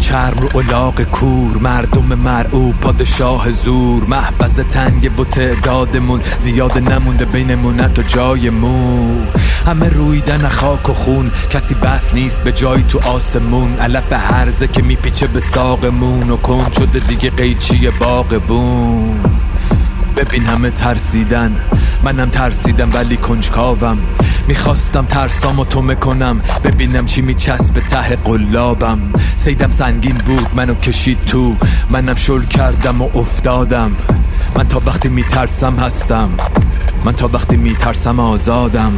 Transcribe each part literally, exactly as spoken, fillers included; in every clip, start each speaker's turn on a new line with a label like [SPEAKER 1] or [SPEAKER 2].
[SPEAKER 1] چرم رو الاغ کور، مردم مرعوب پادشاه زور، محفظه تنگ و تعدادمون زیاده نمونده بینمون حتی جای مو، همه رویدن خاک و خون، کسی بس نیست به جایی تو آسمون، علف هرزه که میپیچه به ساقمون و کن شده دیگه قیچی باغبون. ببین همه ترسیدن، منم ترسیدم ولی کنجکاوم، میخواستم ترسامو تو میکنم ببینم چی میچسبه ته قلابم. سیدم سنگین بود منو کشید تو، منم شل کردم و افتادم. من تا وقتی میترسم هستم، من تا وقتی میترسم آزادم.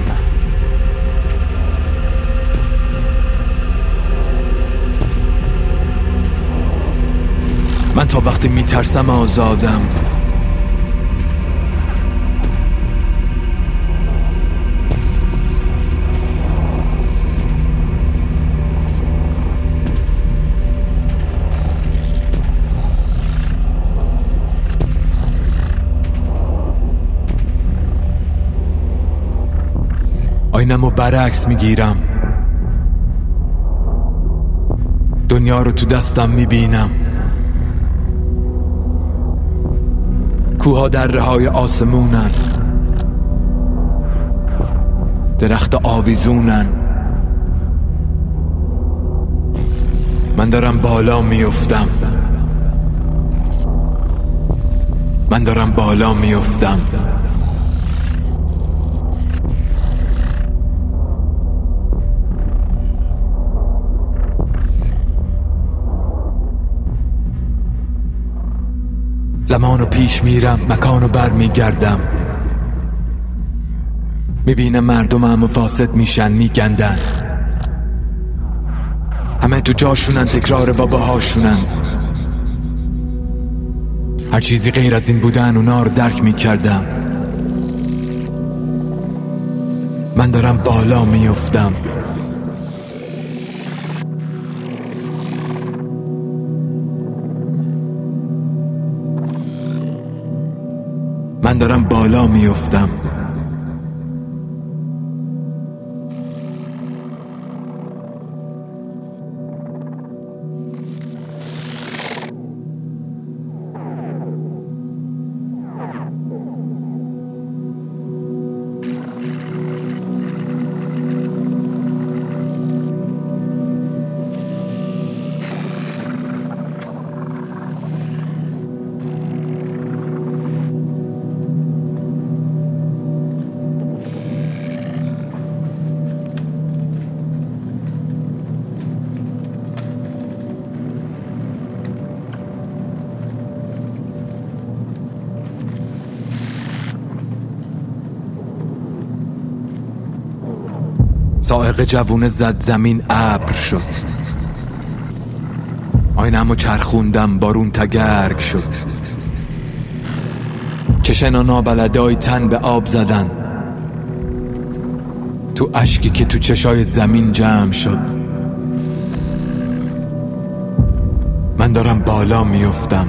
[SPEAKER 1] من تا وقتی میترسم آزادم. آینمو برعکس میگیرم، دنیا رو تو دستم میبینم، کوها دره های آسمونن، درخت آویزونن، من دارم بالا میافتم، من دارم بالا میافتم. زمانو پیش میرم، مکانو بر میگردم، میبینم مردم هم فاسد میشن میگندن، همه تو جاشونن، تکرار باباهاشونن، هر چیزی غیر از این بودن اونا رو درک میکردم. من دارم بالا میافتم، من دارم بالا میافتم. سائق جوونه زد زمین ابر شد، آینمو چرخوندم بارون تگرگ شد، چشنا نابلدای تن به آب زدن، تو اشکی که تو چشای زمین جمع شد. من دارم بالا میافتم،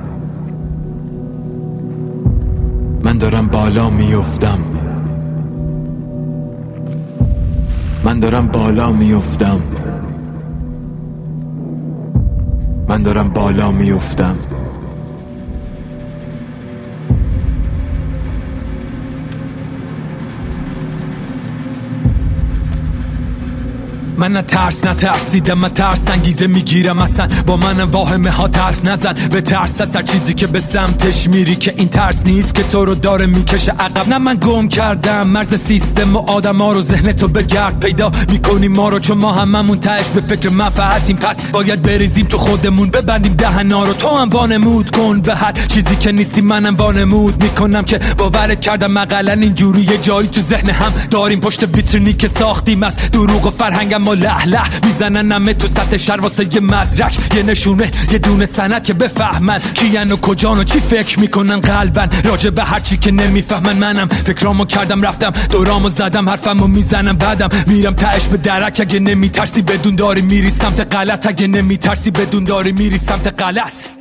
[SPEAKER 1] من دارم بالا میافتم، من دارم بالا میافتم، من دارم بالا میافتم. من نه ترس نه ترسیدم، من ترس انگیزه میگیرم، اصلا با من واهمه ها طرف نزن، به ترس از هر چیزی که به سمتش میری که این ترس نیست که تو رو داره میکشه عقب. نه من گم کردم مرز سیستم و آدم ها رو، ذهن تو بگرد پیدا میکنی ما رو، چون ما هممون تهش به فکر منفعتیم، پس باید بریزیم تو خودمون، ببندیم دهنا رو. تو هم وانمود کن به هر چیزی که نیستی، منم وانمود میکنم که باورت کردم اقلا اینجوری یه جایی تو ذهن هم داریم، پشت ویترینی که ساختیم از دروغ و فرهنگم و له له میزنن همه تو سطح شهر واسه یه مدرک، یه نشونه، یه دونه سند که بفهمن کیان و کجان و چی فکر میکنن قلبن راجع به هر چی که نمیفهمن. منم فکرامو کردم رفتم دورامو زدم، حرفمو میزنم بعدم میرم تهش به درک. اگه نمیترسی بدون داری میری سمت غلط، اگه نمیترسی بدون داری میری سمت غلط.